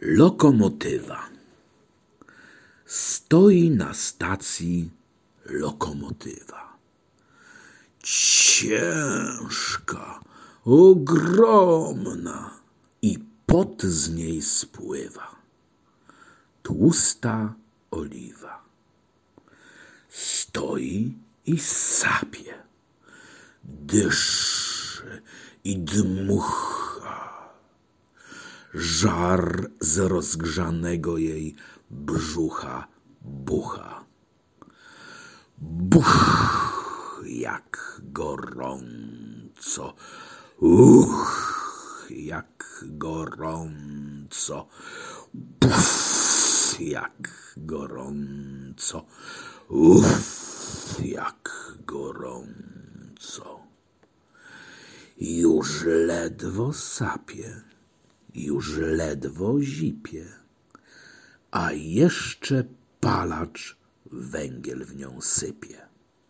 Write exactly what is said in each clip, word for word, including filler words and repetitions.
Lokomotywa. Stoi na stacji lokomotywa. Ciężka, ogromna i pot z niej spływa. Tłusta oliwa. Stoi i sapie. Dyszy i dmucha. Żar z rozgrzanego jej brzucha bucha. Buch, jak gorąco, uch, jak gorąco, puf, jak gorąco, uff, jak gorąco. Już ledwo sapie, już ledwo zipie, a jeszcze palacz węgiel w nią sypie.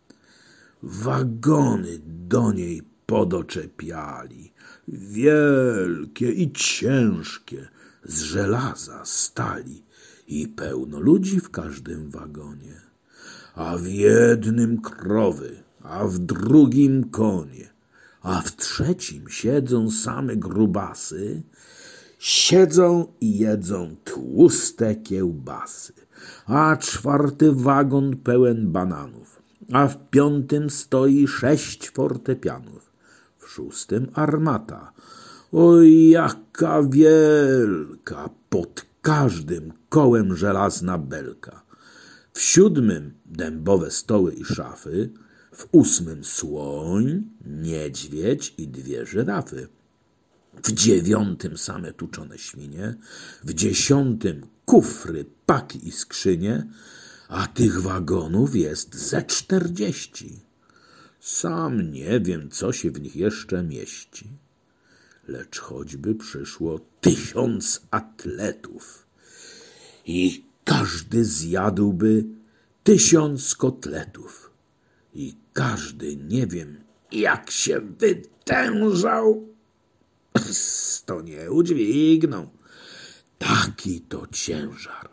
Wagony do niej podoczepiali, wielkie i ciężkie, z żelaza stali i pełno ludzi w każdym wagonie, a w jednym krowy, a w drugim konie, a w trzecim siedzą same grubasy, siedzą i jedzą tłuste kiełbasy, a czwarty wagon pełen bananów, a w piątym stoi sześć fortepianów, w szóstym armata. Oj, jaka wielka, pod każdym kołem żelazna belka. W siódmym dębowe stoły i szafy, w ósmym słoń, niedźwiedź i dwie żyrafy. W dziewiątym same tuczone świnie, w dziesiątym kufry, paki i skrzynie, a tych wagonów jest ze czterdzieści. Sam nie wiem, co się w nich jeszcze mieści. Lecz choćby przyszło tysiąc atletów i każdy zjadłby tysiąc kotletów i każdy nie wiem, jak się wytężał, to nie udźwignął. Taki to ciężar.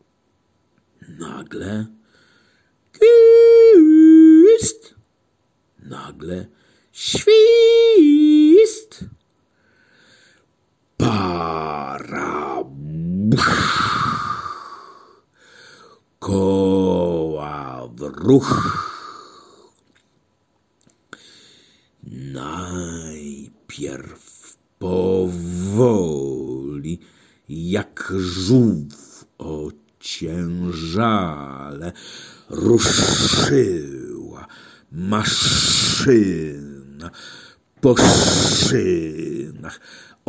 Nagle gwizd, nagle świst, para, buch, koła w ruch. Najpierw powoli, jak żółw ociężale, ruszyła maszyna po szynach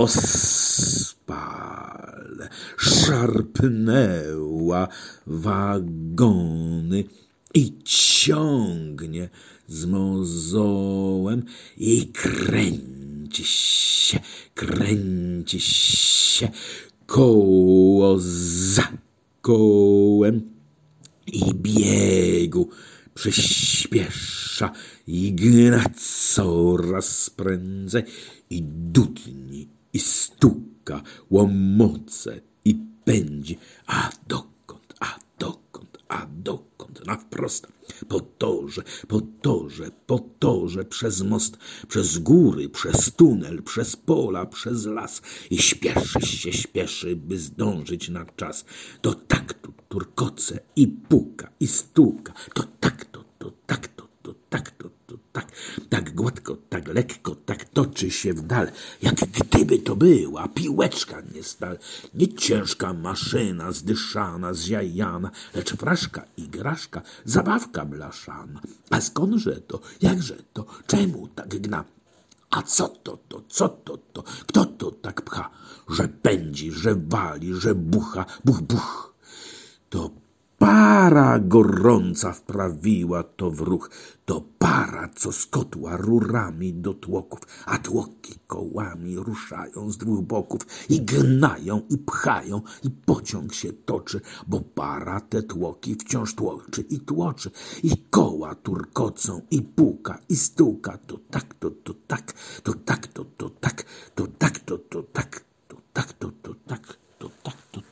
ospale, szarpnęła wagony i ciągnie z mozołem i kręci się, kręci się koło za kołem i biegu przyspiesza i gna coraz prędzej i dudni i stuka, łomoce i pędzi, a dokąd, a dokąd, a dokąd, na wprost, po torze, po torze, po torze, przez most, przez góry, przez tunel, przez pola, przez las i śpieszy się, śpieszy, by zdążyć na czas. To tak tu turkoce i puka i stuka, to tak to, to tak to, to tak to, to tak, tak gładko, tak lekko, tak toczy się w dal, jak gdyby to była piłeczka nie stal, nie ciężka maszyna zdyszana, zjajana, lecz fraszka, igraszka, zabawka blaszana. A skądże to, jakże to, czemu tak gna? A co to, to, co to, to, kto to tak pcha, że pędzi, że wali, że bucha, buch, buch? To para gorąca wprawiła to w ruch, to para, co z kotła rurami do tłoków, a tłoki kołami ruszają z dwóch boków i gnają i pchają i pociąg się toczy, bo para te tłoki wciąż tłoczy i tłoczy i koła turkocą i puka i stuka, to tak, to, to tak, to tak, to, to tak, to tak, to, to tak, to tak, to, to tak, to tak, to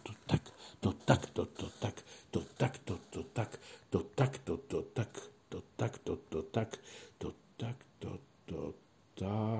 tak, to tak, to to tak, to tak, to to tak, to tak, to to tak.